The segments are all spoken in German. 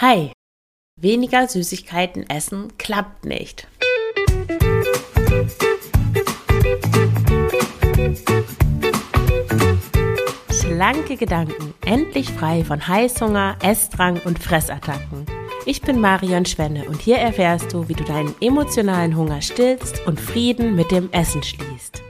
Hi, weniger Süßigkeiten essen klappt nicht. Schlanke Gedanken, endlich frei von Heißhunger, Essdrang und Fressattacken. Ich bin Marion Schwenne und hier erfährst du, wie du deinen emotionalen Hunger stillst und Frieden mit dem Essen schließt.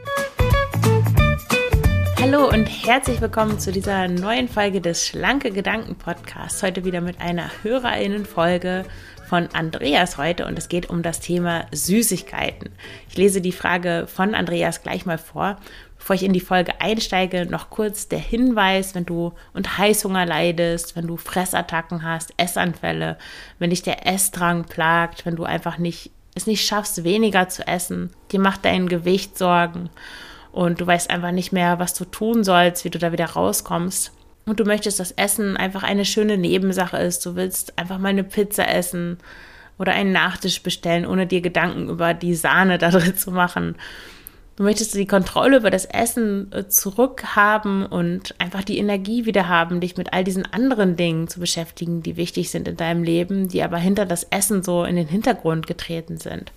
Hallo und herzlich willkommen zu dieser neuen Folge des Schlanke Gedanken Podcasts. Heute wieder mit einer HörerInnen-Folge von Andreas heute und es geht um das Thema Süßigkeiten. Ich lese die Frage von Andreas gleich mal vor. Bevor ich in die Folge einsteige, noch kurz der Hinweis, wenn du unter Heißhunger leidest, wenn du Fressattacken hast, Essanfälle, wenn dich der Essdrang plagt, wenn du einfach es nicht schaffst, weniger zu essen, dir macht dein Gewicht Sorgen und du weißt einfach nicht mehr, was du tun sollst, wie du da wieder rauskommst. Und du möchtest, dass Essen einfach eine schöne Nebensache ist. Du willst einfach mal eine Pizza essen oder einen Nachtisch bestellen, ohne dir Gedanken über die Sahne da drin zu machen. Du möchtest die Kontrolle über das Essen zurückhaben und einfach die Energie wieder haben, dich mit all diesen anderen Dingen zu beschäftigen, die wichtig sind in deinem Leben, die aber hinter das Essen so in den Hintergrund getreten sind.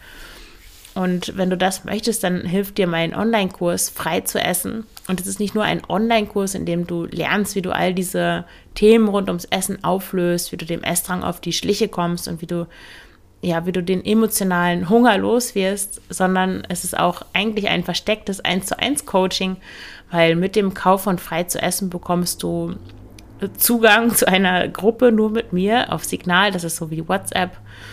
Und wenn du das möchtest, dann hilft dir mein Online-Kurs Frei zu essen. Und es ist nicht nur ein Online-Kurs, in dem du lernst, wie du all diese Themen rund ums Essen auflöst, wie du dem Essdrang auf die Schliche kommst und wie du den emotionalen Hunger loswirst, sondern es ist auch eigentlich ein verstecktes 1:1 Coaching, weil mit dem Kauf von Frei zu essen bekommst du Zugang zu einer Gruppe nur mit mir auf Signal, das ist so wie WhatsApp,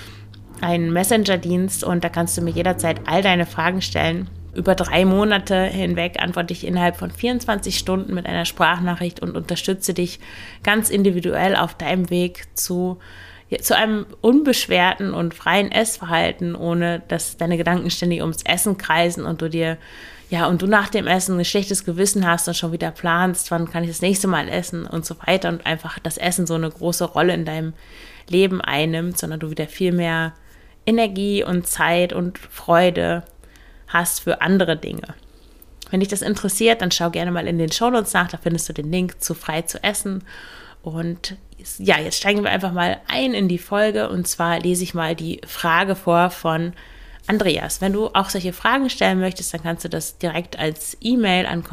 ein Messenger-Dienst und da kannst du mir jederzeit all deine Fragen stellen. Über 3 Monate hinweg antworte ich innerhalb von 24 Stunden mit einer Sprachnachricht und unterstütze dich ganz individuell auf deinem Weg zu einem unbeschwerten und freien Essverhalten, ohne dass deine Gedanken ständig ums Essen kreisen und du nach dem Essen ein schlechtes Gewissen hast und schon wieder planst, wann kann ich das nächste Mal essen und so weiter und einfach das Essen so eine große Rolle in deinem Leben einnimmt, sondern du wieder viel mehr Energie und Zeit und Freude hast für andere Dinge. Wenn dich das interessiert, dann schau gerne mal in den Shownotes nach, da findest du den Link zu Frei zu essen. Und ja, jetzt steigen wir einfach mal ein in die Folge und zwar lese ich mal die Frage vor von Andreas. Wenn du auch solche Fragen stellen möchtest, dann kannst du das direkt als E-Mail an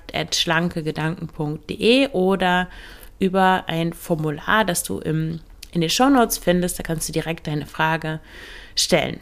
kontakt@schlankegedanken.de oder über ein Formular, das du in den Shownotes findest, da kannst du direkt deine Frage stellen.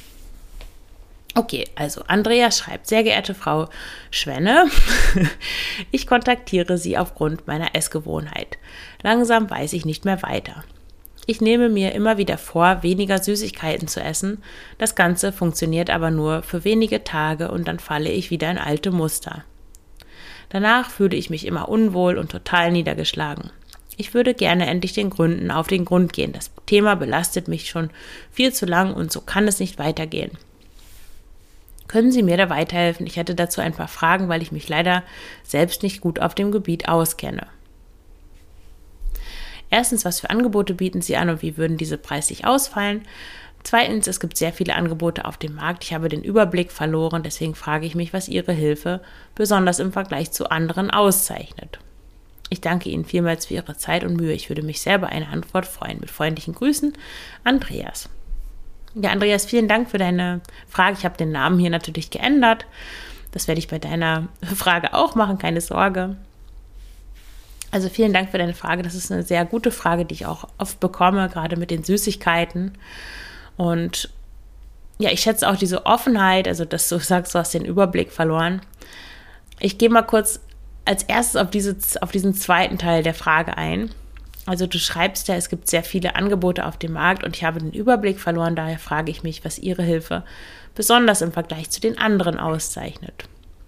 Okay, also Andreas schreibt: Sehr geehrte Frau Schwenne, ich kontaktiere Sie aufgrund meiner Essgewohnheit. Langsam weiß ich nicht mehr weiter. Ich nehme mir immer wieder vor, weniger Süßigkeiten zu essen. Das Ganze funktioniert aber nur für wenige Tage und dann falle ich wieder in alte Muster. Danach fühle ich mich immer unwohl und total niedergeschlagen. Ich würde gerne endlich den Gründen auf den Grund gehen. Das Thema belastet mich schon viel zu lang und so kann es nicht weitergehen. Können Sie mir da weiterhelfen? Ich hätte dazu ein paar Fragen, weil ich mich leider selbst nicht gut auf dem Gebiet auskenne. Erstens, was für Angebote bieten Sie an und wie würden diese preislich ausfallen? Zweitens, es gibt sehr viele Angebote auf dem Markt. Ich habe den Überblick verloren, deswegen frage ich mich, was Ihre Hilfe besonders im Vergleich zu anderen auszeichnet. Ich danke Ihnen vielmals für Ihre Zeit und Mühe. Ich würde mich sehr über eine Antwort freuen. Mit freundlichen Grüßen, Andreas. Ja, Andreas, vielen Dank für deine Frage. Ich habe den Namen hier natürlich geändert. Das werde ich bei deiner Frage auch machen, keine Sorge. Also vielen Dank für deine Frage. Das ist eine sehr gute Frage, die ich auch oft bekomme, gerade mit den Süßigkeiten. Und ja, ich schätze auch diese Offenheit, also dass du sagst, du hast den Überblick verloren. Ich gehe mal kurz als erstes auf diesen zweiten Teil der Frage ein. Also du schreibst ja, es gibt sehr viele Angebote auf dem Markt und ich habe den Überblick verloren, daher frage ich mich, was Ihre Hilfe besonders im Vergleich zu den anderen auszeichnet.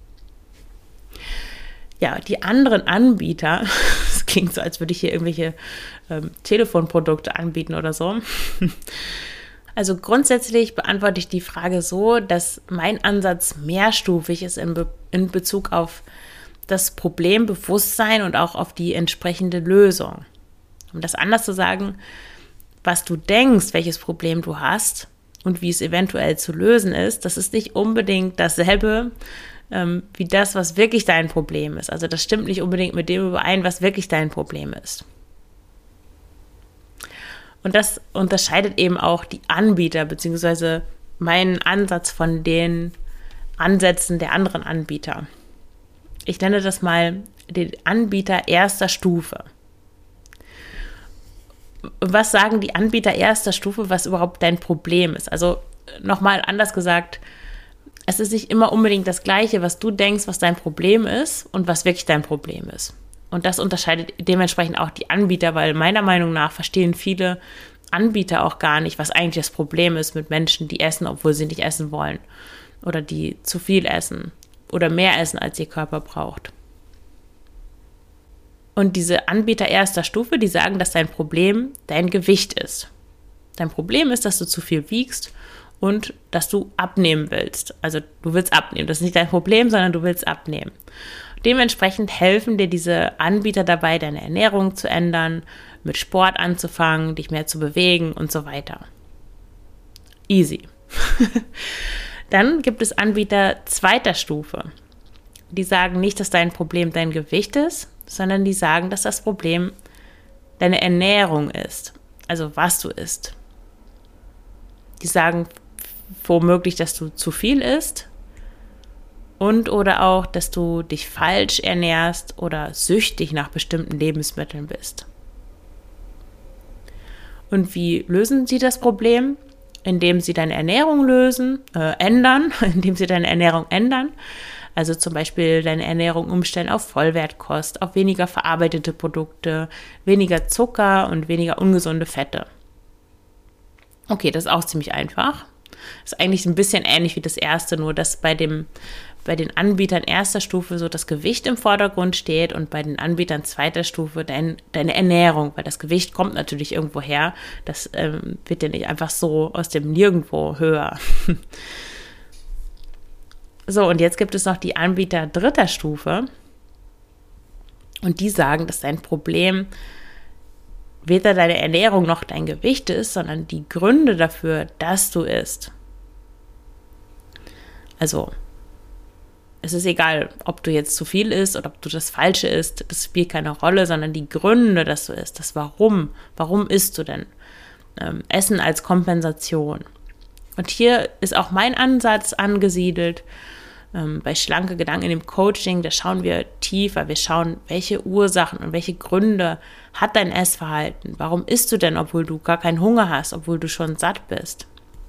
Ja, die anderen Anbieter, das klingt so, als würde ich hier irgendwelche Telefonprodukte anbieten oder so. Also grundsätzlich beantworte ich die Frage so, dass mein Ansatz mehrstufig ist in Bezug auf das Problembewusstsein und auch auf die entsprechende Lösung. Um das anders zu sagen, was du denkst, welches Problem du hast und wie es eventuell zu lösen ist, das ist nicht unbedingt dasselbe wie das, was wirklich dein Problem ist. Also das stimmt nicht unbedingt mit dem überein, was wirklich dein Problem ist. Und das unterscheidet eben auch die Anbieter, beziehungsweise meinen Ansatz von den Ansätzen der anderen Anbieter. Ich nenne das mal den Anbieter erster Stufe. Was sagen die Anbieter erster Stufe, was überhaupt dein Problem ist? Also nochmal anders gesagt, es ist nicht immer unbedingt das Gleiche, was du denkst, was dein Problem ist und was wirklich dein Problem ist. Und das unterscheidet dementsprechend auch die Anbieter, weil meiner Meinung nach verstehen viele Anbieter auch gar nicht, was eigentlich das Problem ist mit Menschen, die essen, obwohl sie nicht essen wollen. Oder die zu viel essen oder mehr essen, als ihr Körper braucht. Und diese Anbieter erster Stufe, die sagen, dass dein Problem dein Gewicht ist. Dein Problem ist, dass du zu viel wiegst und dass du abnehmen willst. Also du willst abnehmen. Das ist nicht dein Problem, sondern du willst abnehmen. Dementsprechend helfen dir diese Anbieter dabei, deine Ernährung zu ändern, mit Sport anzufangen, dich mehr zu bewegen und so weiter. Easy. Dann gibt es Anbieter zweiter Stufe. Die sagen nicht, dass dein Problem dein Gewicht ist, sondern die sagen, dass das Problem deine Ernährung ist, also was du isst. Die sagen womöglich, dass du zu viel isst und oder auch, dass du dich falsch ernährst oder süchtig nach bestimmten Lebensmitteln bist. Und wie lösen sie das Problem? Indem sie deine Ernährung ändern, indem sie deine Ernährung ändern. Also zum Beispiel deine Ernährung umstellen auf Vollwertkost, auf weniger verarbeitete Produkte, weniger Zucker und weniger ungesunde Fette. Okay, das ist auch ziemlich einfach. Das ist eigentlich ein bisschen ähnlich wie das erste, nur dass bei den Anbietern erster Stufe so das Gewicht im Vordergrund steht und bei den Anbietern zweiter Stufe deine Ernährung, weil das Gewicht kommt natürlich irgendwo her. Das wird ja nicht einfach so aus dem Nirgendwo höher. So, und jetzt gibt es noch die Anbieter dritter Stufe und die sagen, dass dein Problem weder deine Ernährung noch dein Gewicht ist, sondern die Gründe dafür, dass du isst. Also, es ist egal, ob du jetzt zu viel isst oder ob du das Falsche isst, das spielt keine Rolle, sondern die Gründe, dass du isst, das Warum. Warum isst du denn? Essen als Kompensation. Und hier ist auch mein Ansatz angesiedelt. Bei Schlanke Gedanken in dem Coaching, da schauen wir tiefer. Wir schauen, welche Ursachen und welche Gründe hat dein Essverhalten? Warum isst du denn, obwohl du gar keinen Hunger hast, obwohl du schon satt bist?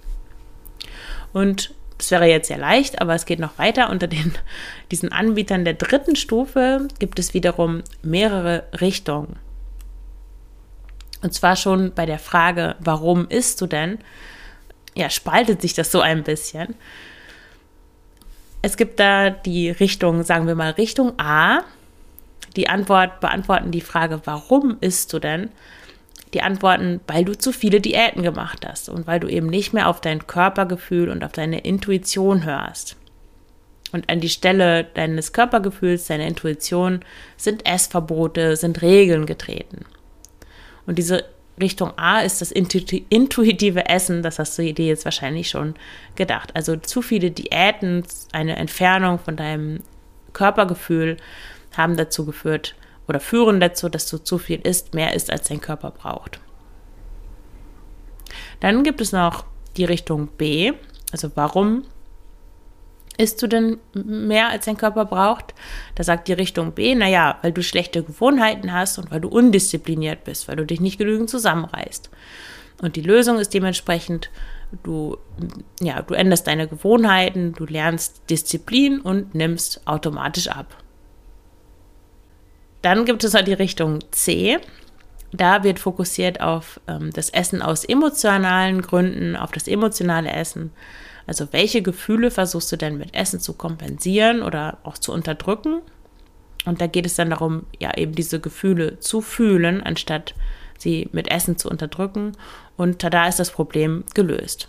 Und das wäre jetzt sehr leicht, aber es geht noch weiter. Unter diesen Anbietern der dritten Stufe gibt es wiederum mehrere Richtungen. Und zwar schon bei der Frage, warum isst du denn? Ja, spaltet sich das so ein bisschen. Es gibt da die Richtung, sagen wir mal Richtung A. Die beantworten die Frage, warum isst du denn? Die antworten, weil du zu viele Diäten gemacht hast und weil du eben nicht mehr auf dein Körpergefühl und auf deine Intuition hörst. Und an die Stelle deines Körpergefühls, deiner Intuition sind Essverbote, sind Regeln getreten. Und diese Richtung A ist das intuitive Essen, das hast du dir jetzt wahrscheinlich schon gedacht. Also zu viele Diäten, eine Entfernung von deinem Körpergefühl haben dazu geführt oder führen dazu, dass du zu viel isst, mehr isst, als dein Körper braucht. Dann gibt es noch die Richtung B, also warum isst du denn mehr, als dein Körper braucht? Da sagt die Richtung B, naja, weil du schlechte Gewohnheiten hast und weil du undiszipliniert bist, weil du dich nicht genügend zusammenreißt. Und die Lösung ist dementsprechend, du änderst deine Gewohnheiten, du lernst Disziplin und nimmst automatisch ab. Dann gibt es noch die Richtung C. Da wird fokussiert auf das Essen aus emotionalen Gründen, auf das emotionale Essen. Also welche Gefühle versuchst du denn mit Essen zu kompensieren oder auch zu unterdrücken? Und da geht es dann darum, ja eben diese Gefühle zu fühlen, anstatt sie mit Essen zu unterdrücken. Und da ist das Problem gelöst.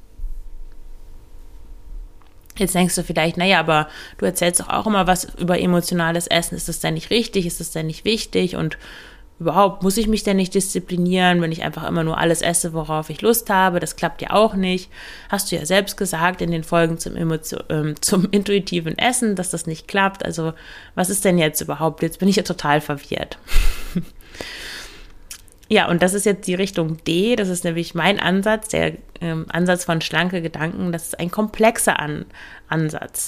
Jetzt denkst du vielleicht, naja, aber du erzählst doch auch immer was über emotionales Essen. Ist das denn nicht richtig? Ist das denn nicht wichtig? Und überhaupt, muss ich mich denn nicht disziplinieren, wenn ich einfach immer nur alles esse, worauf ich Lust habe? Das klappt ja auch nicht. Hast du ja selbst gesagt in den Folgen zum intuitiven Essen, dass das nicht klappt. Also was ist denn jetzt überhaupt? Jetzt bin ich ja total verwirrt. Ja, und das ist jetzt die Richtung D, das ist nämlich mein Ansatz, der Ansatz von schlanke Gedanken, das ist ein komplexer Ansatz.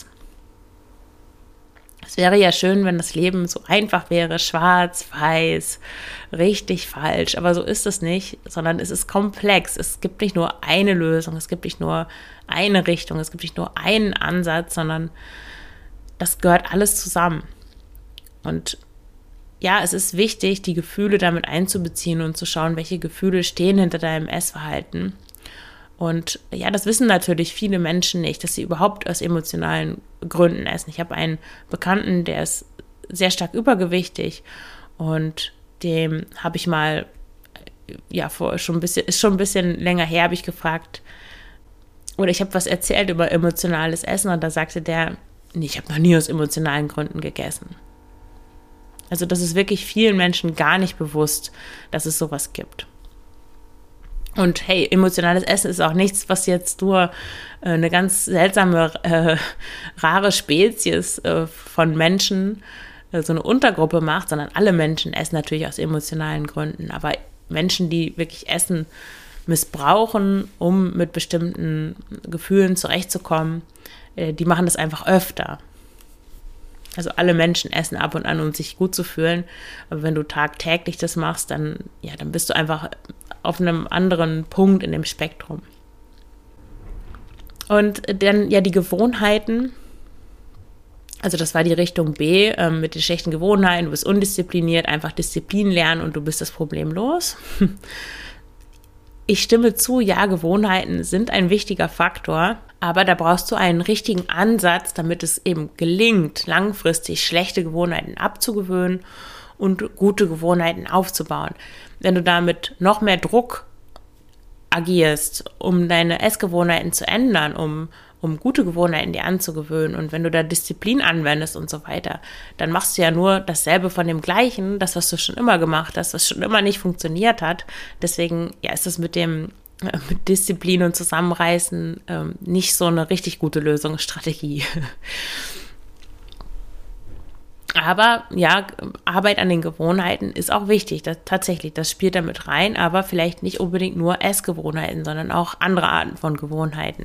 Es wäre ja schön, wenn das Leben so einfach wäre, schwarz, weiß, richtig, falsch, aber so ist es nicht, sondern es ist komplex. Es gibt nicht nur eine Lösung, es gibt nicht nur eine Richtung, es gibt nicht nur einen Ansatz, sondern das gehört alles zusammen. Und ja, es ist wichtig, die Gefühle damit einzubeziehen und zu schauen, welche Gefühle stehen hinter deinem Essverhalten. Und ja, das wissen natürlich viele Menschen nicht, dass sie überhaupt aus emotionalen Gründen essen. Ich habe einen Bekannten, der ist sehr stark übergewichtig und dem habe ich mal, ja, ist schon ein bisschen länger her, habe ich gefragt, oder ich habe was erzählt über emotionales Essen und da sagte der, nee, ich habe noch nie aus emotionalen Gründen gegessen. Also das ist wirklich vielen Menschen gar nicht bewusst, dass es sowas gibt. Und hey, emotionales Essen ist auch nichts, was jetzt nur eine ganz seltsame, rare Spezies von Menschen, so eine Untergruppe macht, sondern alle Menschen essen natürlich aus emotionalen Gründen. Aber Menschen, die wirklich Essen missbrauchen, um mit bestimmten Gefühlen zurechtzukommen, die machen das einfach öfter. Also alle Menschen essen ab und an, um sich gut zu fühlen. Aber wenn du tagtäglich das machst, dann bist du einfach auf einem anderen Punkt in dem Spektrum. Und dann ja die Gewohnheiten. Also das war die Richtung B mit den schlechten Gewohnheiten. Du bist undiszipliniert, einfach Disziplin lernen und du bist das Problem los. Ich stimme zu, ja, Gewohnheiten sind ein wichtiger Faktor, aber da brauchst du einen richtigen Ansatz, damit es eben gelingt, langfristig schlechte Gewohnheiten abzugewöhnen und gute Gewohnheiten aufzubauen. Wenn du damit noch mehr Druck agierst, um deine Essgewohnheiten zu ändern, um gute Gewohnheiten dir anzugewöhnen und wenn du da Disziplin anwendest und so weiter, dann machst du ja nur dasselbe von dem Gleichen, das, was du schon immer gemacht hast, was schon immer nicht funktioniert hat. Deswegen ist das mit Disziplin und Zusammenreißen nicht so eine richtig gute Lösungsstrategie. Aber ja, Arbeit an den Gewohnheiten ist auch wichtig. Das spielt damit rein, aber vielleicht nicht unbedingt nur Essgewohnheiten, sondern auch andere Arten von Gewohnheiten.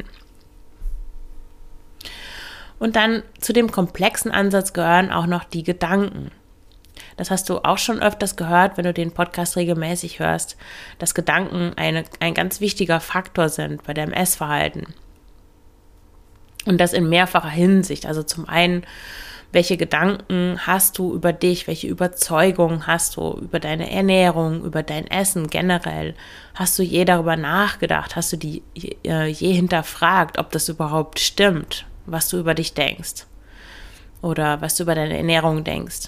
Und dann zu dem komplexen Ansatz gehören auch noch die Gedanken. Das hast du auch schon öfters gehört, wenn du den Podcast regelmäßig hörst, dass Gedanken ein ganz wichtiger Faktor sind bei deinem Essverhalten. Und das in mehrfacher Hinsicht. Also zum einen, welche Gedanken hast du über dich, welche Überzeugungen hast du über deine Ernährung, über dein Essen generell? Hast du je darüber nachgedacht? Hast du die je hinterfragt, ob das überhaupt stimmt, was du über dich denkst oder was du über deine Ernährung denkst?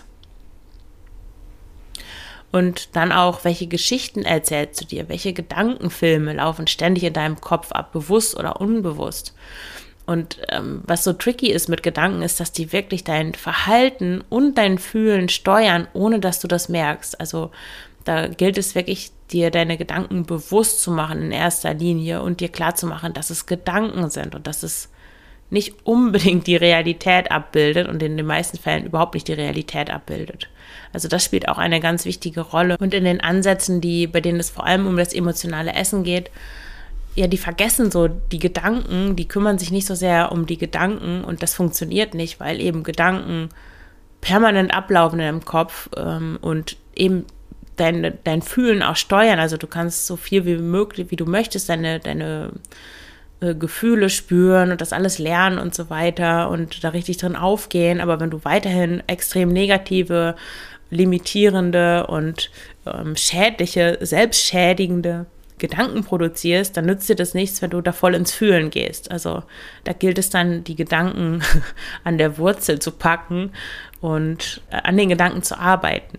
Und dann auch, welche Geschichten erzählst du dir? Welche Gedankenfilme laufen ständig in deinem Kopf ab, bewusst oder unbewusst? Und was so tricky ist mit Gedanken, ist, dass die wirklich dein Verhalten und dein Fühlen steuern, ohne dass du das merkst. Also da gilt es wirklich, dir deine Gedanken bewusst zu machen in erster Linie und dir klarzumachen, dass es Gedanken sind und dass es nicht unbedingt die Realität abbildet und in den meisten Fällen überhaupt nicht die Realität abbildet. Also das spielt auch eine ganz wichtige Rolle. Und in den Ansätzen, bei denen es vor allem um das emotionale Essen geht, ja, die vergessen so die Gedanken, die kümmern sich nicht so sehr um die Gedanken und das funktioniert nicht, weil eben Gedanken permanent ablaufen in deinem Kopf und eben dein Fühlen auch steuern. Also du kannst so viel wie möglich, wie du möchtest, deine Gefühle spüren und das alles lernen und so weiter und da richtig drin aufgehen. Aber wenn du weiterhin extrem negative, limitierende und schädliche, selbstschädigende Gedanken produzierst, dann nützt dir das nichts, wenn du da voll ins Fühlen gehst. Also da gilt es dann, die Gedanken an der Wurzel zu packen und an den Gedanken zu arbeiten.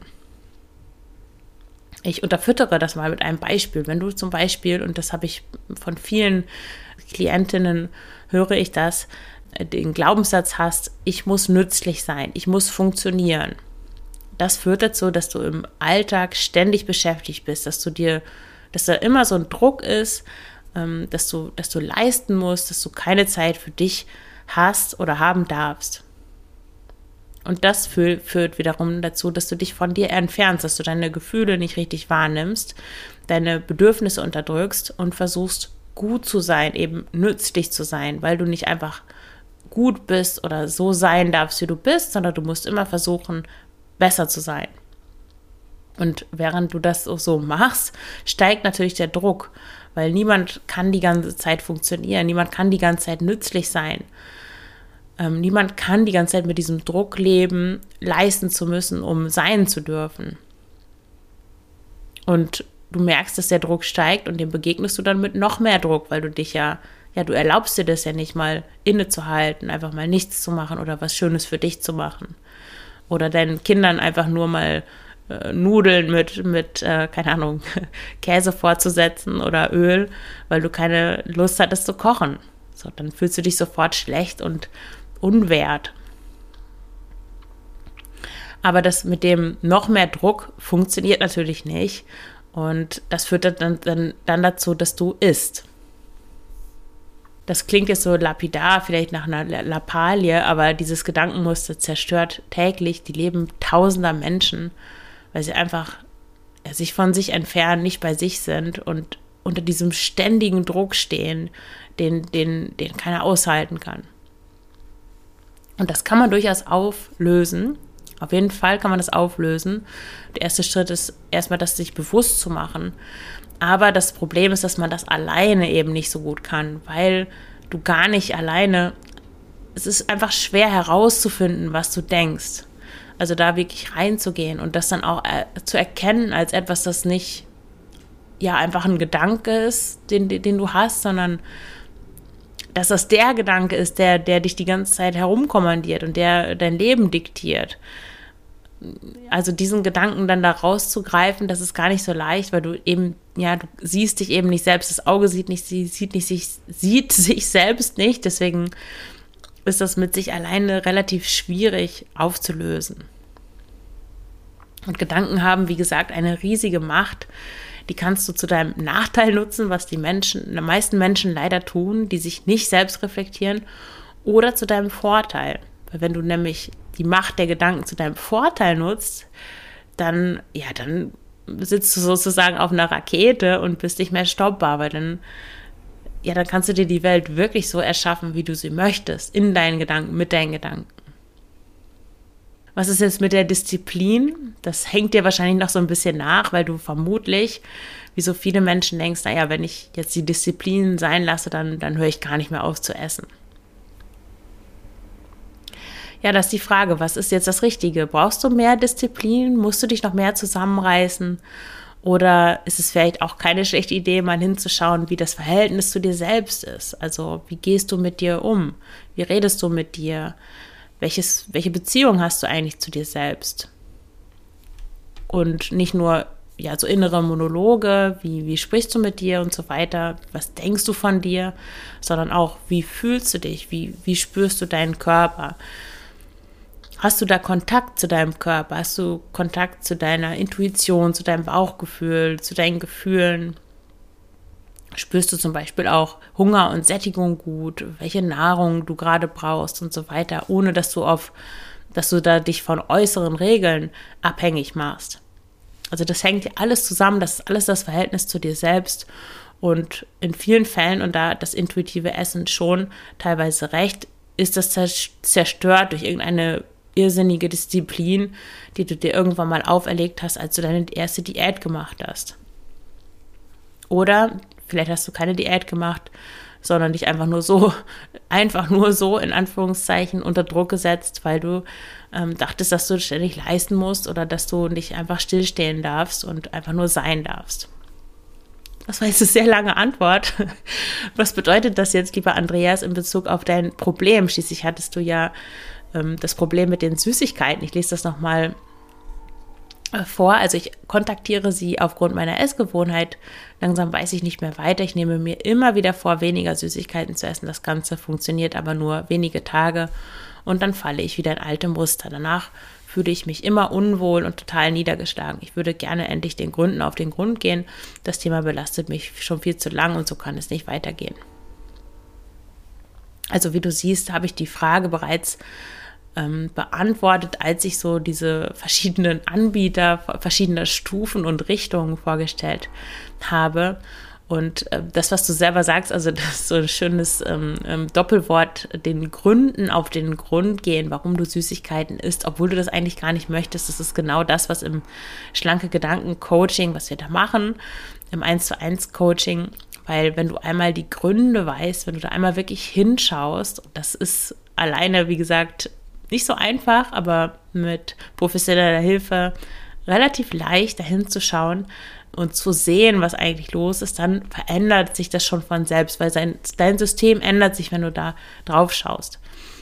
Ich unterfüttere das mal mit einem Beispiel. Wenn du zum Beispiel, und das habe ich von vielen Klientinnen, höre ich das, den Glaubenssatz hast, ich muss nützlich sein, ich muss funktionieren. Das führt dazu, dass du im Alltag ständig beschäftigt bist, dass da immer so ein Druck ist, dass du leisten musst, dass du keine Zeit für dich hast oder haben darfst. Und das führt wiederum dazu, dass du dich von dir entfernst, dass du deine Gefühle nicht richtig wahrnimmst, deine Bedürfnisse unterdrückst und versuchst, gut zu sein, eben nützlich zu sein, weil du nicht einfach gut bist oder so sein darfst, wie du bist, sondern du musst immer versuchen, besser zu sein. Und während du das so machst, steigt natürlich der Druck, weil niemand kann die ganze Zeit funktionieren, niemand kann die ganze Zeit nützlich sein. Niemand kann die ganze Zeit mit diesem Druck leben, leisten zu müssen, um sein zu dürfen. Und du merkst, dass der Druck steigt und dem begegnest du dann mit noch mehr Druck, weil du dich du erlaubst dir das ja nicht mal innezuhalten, einfach mal nichts zu machen oder was Schönes für dich zu machen. Oder deinen Kindern einfach nur mal Nudeln mit keine Ahnung, Käse vorzusetzen oder Öl, weil du keine Lust hattest zu kochen. So, dann fühlst du dich sofort schlecht und unwert. Aber das mit dem noch mehr Druck funktioniert natürlich nicht. Und das führt dann dazu, dass du isst. Das klingt jetzt so lapidar, vielleicht nach einer Lappalie, aber dieses Gedankenmuster zerstört täglich die Leben tausender Menschen, weil sie einfach sich von sich entfernen, nicht bei sich sind und unter diesem ständigen Druck stehen, den keiner aushalten kann. Und das kann man durchaus auflösen. Auf jeden Fall kann man das auflösen. Der erste Schritt ist erstmal, das sich bewusst zu machen. Aber das Problem ist, dass man das alleine eben nicht so gut kann, weil du gar nicht alleine, es ist einfach schwer herauszufinden, was du denkst. Also da wirklich reinzugehen und das dann auch zu erkennen als etwas, das nicht einfach ein Gedanke ist, den du hast, sondern dass das der Gedanke ist, der dich die ganze Zeit herumkommandiert und der dein Leben diktiert. Also diesen Gedanken dann da rauszugreifen, das ist gar nicht so leicht, weil du eben, du siehst dich eben nicht selbst, das Auge sieht sich selbst nicht, deswegen ist das mit sich alleine relativ schwierig aufzulösen. Und Gedanken haben, wie gesagt, eine riesige Macht. Die kannst du zu deinem Nachteil nutzen, was die meisten Menschen leider tun, die sich nicht selbst reflektieren, oder zu deinem Vorteil. Weil wenn du nämlich die Macht der Gedanken zu deinem Vorteil nutzt, dann sitzt du sozusagen auf einer Rakete und bist nicht mehr stoppbar, weil dann kannst du dir die Welt wirklich so erschaffen, wie du sie möchtest, in deinen Gedanken, mit deinen Gedanken. Was ist jetzt mit der Disziplin? Das hängt dir wahrscheinlich noch so ein bisschen nach, weil du vermutlich, wie so viele Menschen denkst, wenn ich jetzt die Disziplin sein lasse, dann höre ich gar nicht mehr auf zu essen. Ja, das ist die Frage, was ist jetzt das Richtige? Brauchst du mehr Disziplin? Musst du dich noch mehr zusammenreißen? Oder ist es vielleicht auch keine schlechte Idee, mal hinzuschauen, wie das Verhältnis zu dir selbst ist? Also wie gehst du mit dir um? Wie redest du mit dir? Welche Beziehung hast du eigentlich zu dir selbst? Und nicht nur so innere Monologe, wie sprichst du mit dir und so weiter, was denkst du von dir, sondern auch, wie fühlst du dich, wie spürst du deinen Körper? Hast du da Kontakt zu deinem Körper? Hast du Kontakt zu deiner Intuition, zu deinem Bauchgefühl, zu deinen Gefühlen? Spürst du zum Beispiel auch Hunger und Sättigung gut, welche Nahrung du gerade brauchst und so weiter, ohne dass du da dich von äußeren Regeln abhängig machst. Also das hängt dir alles zusammen, das ist alles das Verhältnis zu dir selbst und in vielen Fällen, und da das intuitive Essen schon teilweise recht, ist das zerstört durch irgendeine irrsinnige Disziplin, die du dir irgendwann mal auferlegt hast, als du deine erste Diät gemacht hast. Oder vielleicht hast du keine Diät gemacht, sondern dich einfach nur so in Anführungszeichen unter Druck gesetzt, weil du dachtest, dass du ständig leisten musst oder dass du nicht einfach stillstehen darfst und einfach nur sein darfst. Das war jetzt eine sehr lange Antwort. Was bedeutet das jetzt, lieber Andreas, in Bezug auf dein Problem? Schließlich hattest du ja das Problem mit den Süßigkeiten. Ich lese das nochmal vor. Also ich kontaktiere sie aufgrund meiner Essgewohnheit. Langsam weiß ich nicht mehr weiter. Ich nehme mir immer wieder vor, weniger Süßigkeiten zu essen. Das Ganze funktioniert aber nur wenige Tage und dann falle ich wieder in alte Muster. Danach fühle ich mich immer unwohl und total niedergeschlagen. Ich würde gerne endlich den Gründen auf den Grund gehen. Das Thema belastet mich schon viel zu lang und so kann es nicht weitergehen. Also wie du siehst, habe ich die Frage bereits beantwortet, als ich so diese verschiedenen Anbieter, verschiedene Stufen und Richtungen vorgestellt habe. Und das, was du selber sagst, also das ist so ein schönes Doppelwort, den Gründen auf den Grund gehen, warum du Süßigkeiten isst, obwohl du das eigentlich gar nicht möchtest. Das ist genau das, was im schlanke Gedanken-Coaching, was wir da machen, im 1:1 Coaching, weil wenn du einmal die Gründe weißt, wenn du da einmal wirklich hinschaust, das ist alleine, wie gesagt, nicht so einfach, aber mit professioneller Hilfe relativ leicht dahin zu schauen und zu sehen, was eigentlich los ist, dann verändert sich das schon von selbst, weil dein System ändert sich, wenn du da drauf schaust.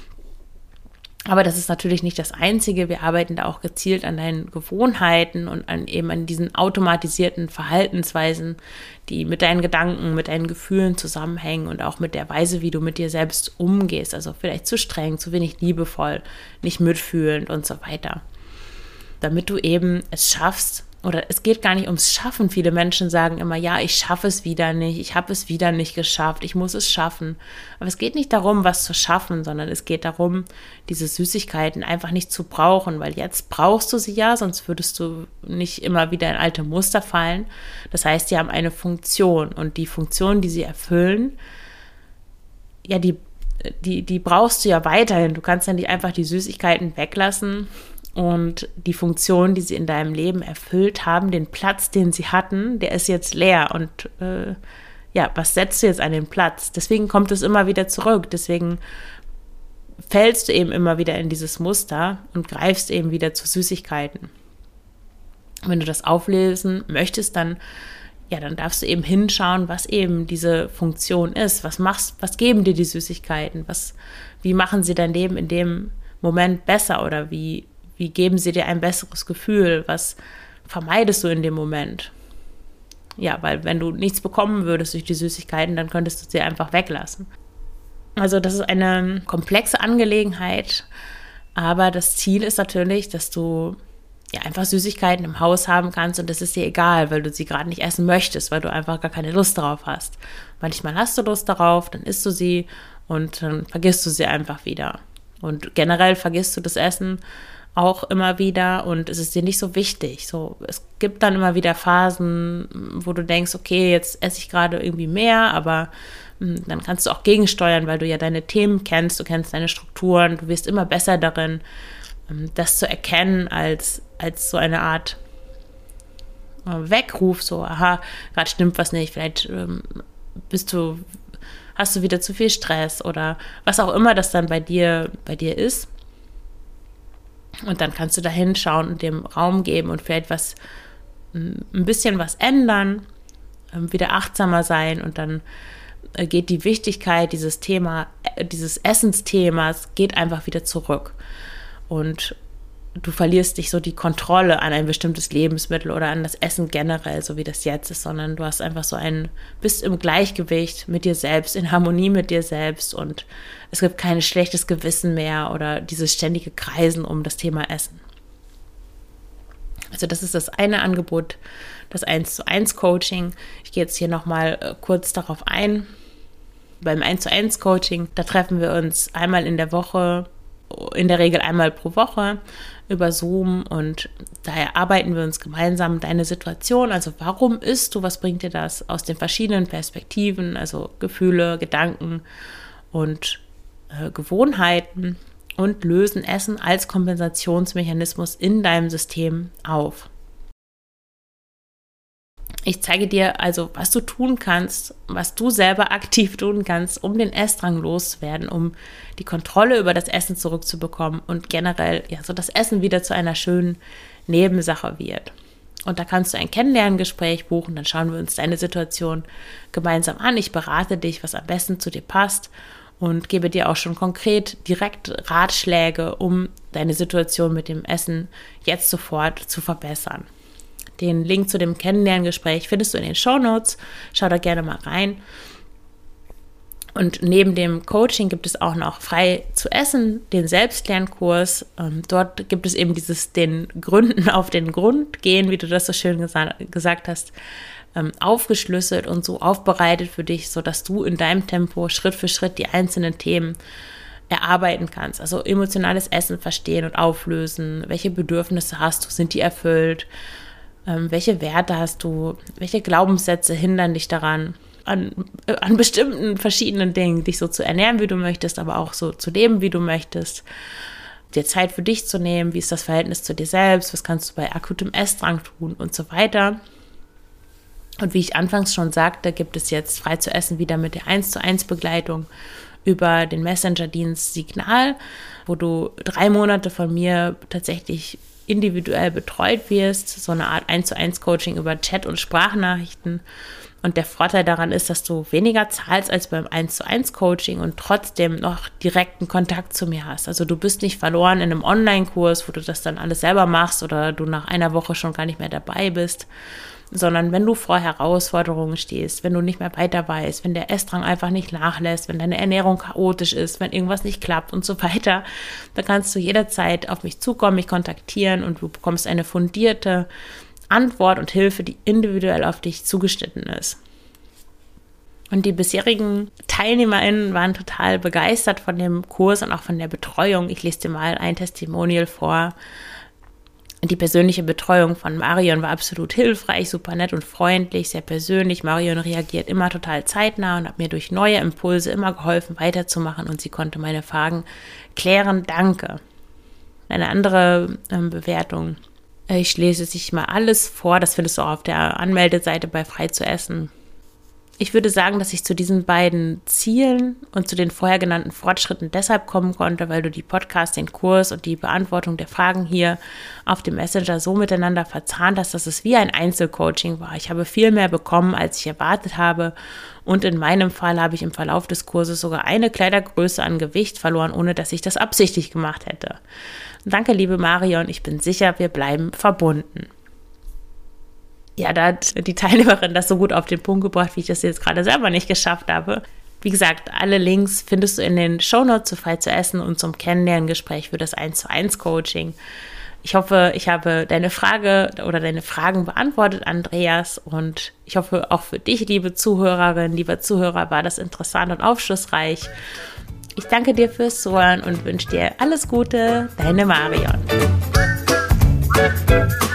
Aber das ist natürlich nicht das Einzige. Wir arbeiten da auch gezielt an deinen Gewohnheiten und an diesen automatisierten Verhaltensweisen, die mit deinen Gedanken, mit deinen Gefühlen zusammenhängen und auch mit der Weise, wie du mit dir selbst umgehst. Also vielleicht zu streng, zu wenig liebevoll, nicht mitfühlend und so weiter. Damit du eben es schaffst, oder es geht gar nicht ums Schaffen. Viele Menschen sagen immer, ja, ich schaffe es wieder nicht, ich habe es wieder nicht geschafft, ich muss es schaffen. Aber es geht nicht darum, was zu schaffen, sondern es geht darum, diese Süßigkeiten einfach nicht zu brauchen, weil jetzt brauchst du sie ja, sonst würdest du nicht immer wieder in alte Muster fallen. Das heißt, sie haben eine Funktion und die Funktion, die sie erfüllen, ja, die brauchst du ja weiterhin. Du kannst ja nicht einfach die Süßigkeiten weglassen. Und die Funktion, die sie in deinem Leben erfüllt haben, den Platz, den sie hatten, der ist jetzt leer. Und was setzt du jetzt an den Platz? Deswegen kommt es immer wieder zurück. Deswegen fällst du eben immer wieder in dieses Muster und greifst eben wieder zu Süßigkeiten. Wenn du das auflösen möchtest, dann darfst du eben hinschauen, was eben diese Funktion ist. Was geben dir die Süßigkeiten? Wie machen sie dein Leben in dem Moment besser oder wie geben sie dir ein besseres Gefühl? Was vermeidest du in dem Moment? Ja, weil wenn du nichts bekommen würdest durch die Süßigkeiten, dann könntest du sie einfach weglassen. Also das ist eine komplexe Angelegenheit, aber das Ziel ist natürlich, dass du einfach Süßigkeiten im Haus haben kannst und das ist dir egal, weil du sie gerade nicht essen möchtest, weil du einfach gar keine Lust darauf hast. Manchmal hast du Lust darauf, dann isst du sie und dann vergisst du sie einfach wieder. Und generell vergisst du das Essen auch immer wieder und es ist dir nicht so wichtig. So, es gibt dann immer wieder Phasen, wo du denkst, okay, jetzt esse ich gerade irgendwie mehr, aber dann kannst du auch gegensteuern, weil du ja deine Themen kennst, du kennst deine Strukturen, du wirst immer besser darin, das zu erkennen als so eine Art Weckruf, so, aha, gerade stimmt was nicht, vielleicht hast du wieder zu viel Stress oder was auch immer das dann bei dir ist. Und dann kannst du da hinschauen und dem Raum geben und vielleicht ein bisschen was ändern, wieder achtsamer sein und dann geht die Wichtigkeit dieses Essensthemas geht einfach wieder zurück. Und du verlierst nicht so die Kontrolle an ein bestimmtes Lebensmittel oder an das Essen generell, so wie das jetzt ist, sondern du hast einfach bist im Gleichgewicht mit dir selbst, in Harmonie mit dir selbst und es gibt kein schlechtes Gewissen mehr oder dieses ständige Kreisen um das Thema Essen. Also das ist das eine Angebot, das 1:1 Coaching. Ich gehe jetzt hier nochmal kurz darauf ein. Beim 1:1 Coaching, da treffen wir uns einmal in der Woche, in der Regel einmal pro Woche über Zoom und daher arbeiten wir uns gemeinsam deine Situation, also warum isst du, was bringt dir das aus den verschiedenen Perspektiven, also Gefühle, Gedanken und Gewohnheiten und lösen Essen als Kompensationsmechanismus in deinem System auf. Ich zeige dir also, was du tun kannst, was du selber aktiv tun kannst, um den Essdrang loszuwerden, um die Kontrolle über das Essen zurückzubekommen und generell so das Essen wieder zu einer schönen Nebensache wird. Und da kannst du ein Kennenlerngespräch buchen, dann schauen wir uns deine Situation gemeinsam an. Ich berate dich, was am besten zu dir passt und gebe dir auch schon konkret direkt Ratschläge, um deine Situation mit dem Essen jetzt sofort zu verbessern. Den Link zu dem Kennenlerngespräch findest du in den Shownotes. Schau da gerne mal rein. Und neben dem Coaching gibt es auch noch frei zu essen, den Selbstlernkurs. Dort gibt es eben den Gründen auf den Grund gehen, wie du das so schön gesagt hast, aufgeschlüsselt und so aufbereitet für dich, sodass du in deinem Tempo Schritt für Schritt die einzelnen Themen erarbeiten kannst. Also emotionales Essen verstehen und auflösen. Welche Bedürfnisse hast du? Sind die erfüllt? Welche Werte hast du? Welche Glaubenssätze hindern dich daran, an bestimmten verschiedenen Dingen, dich so zu ernähren, wie du möchtest, aber auch so zu leben, wie du möchtest, dir Zeit für dich zu nehmen, wie ist das Verhältnis zu dir selbst, was kannst du bei akutem Essdrang tun und so weiter. Und wie ich anfangs schon sagte, gibt es jetzt Frei zu essen wieder mit der 1:1 Begleitung über den Messenger-Dienst Signal, wo du 3 Monate von mir tatsächlich individuell betreut wirst, so eine Art 1:1 Coaching über Chat und Sprachnachrichten. Und der Vorteil daran ist, dass du weniger zahlst als beim 1:1 Coaching und trotzdem noch direkten Kontakt zu mir hast. Also du bist nicht verloren in einem Online-Kurs, wo du das dann alles selber machst oder du nach einer Woche schon gar nicht mehr dabei bist, sondern wenn du vor Herausforderungen stehst, wenn du nicht mehr weiter weißt, wenn der Essdrang einfach nicht nachlässt, wenn deine Ernährung chaotisch ist, wenn irgendwas nicht klappt und so weiter, dann kannst du jederzeit auf mich zukommen, mich kontaktieren und du bekommst eine fundierte Antwort und Hilfe, die individuell auf dich zugeschnitten ist. Und die bisherigen TeilnehmerInnen waren total begeistert von dem Kurs und auch von der Betreuung. Ich lese dir mal ein Testimonial vor. Die persönliche Betreuung von Marion war absolut hilfreich, super nett und freundlich, sehr persönlich. Marion reagiert immer total zeitnah und hat mir durch neue Impulse immer geholfen, weiterzumachen und sie konnte meine Fragen klären. Danke. Eine andere Bewertung. Ich lese sich mal alles vor, das findest du auch auf der Anmeldeseite bei Frei zu essen. Ich würde sagen, dass ich zu diesen beiden Zielen und zu den vorher genannten Fortschritten deshalb kommen konnte, weil du die Podcast, den Kurs und die Beantwortung der Fragen hier auf dem Messenger so miteinander verzahnt hast, dass es wie ein Einzelcoaching war. Ich habe viel mehr bekommen, als ich erwartet habe. Und in meinem Fall habe ich im Verlauf des Kurses sogar eine Kleidergröße an Gewicht verloren, ohne dass ich das absichtlich gemacht hätte. Danke, liebe Marion, ich bin sicher, wir bleiben verbunden. Ja, da hat die Teilnehmerin das so gut auf den Punkt gebracht, wie ich das jetzt gerade selber nicht geschafft habe. Wie gesagt, alle Links findest du in den Shownotes zu Frei zu essen und zum Kennenlerngespräch für das 1:1 Coaching. Ich hoffe, ich habe deine Frage oder deine Fragen beantwortet, Andreas. Und ich hoffe, auch für dich, liebe Zuhörerin, lieber Zuhörer, war das interessant und aufschlussreich. Ich danke dir fürs Zuhören und wünsche dir alles Gute, deine Marion.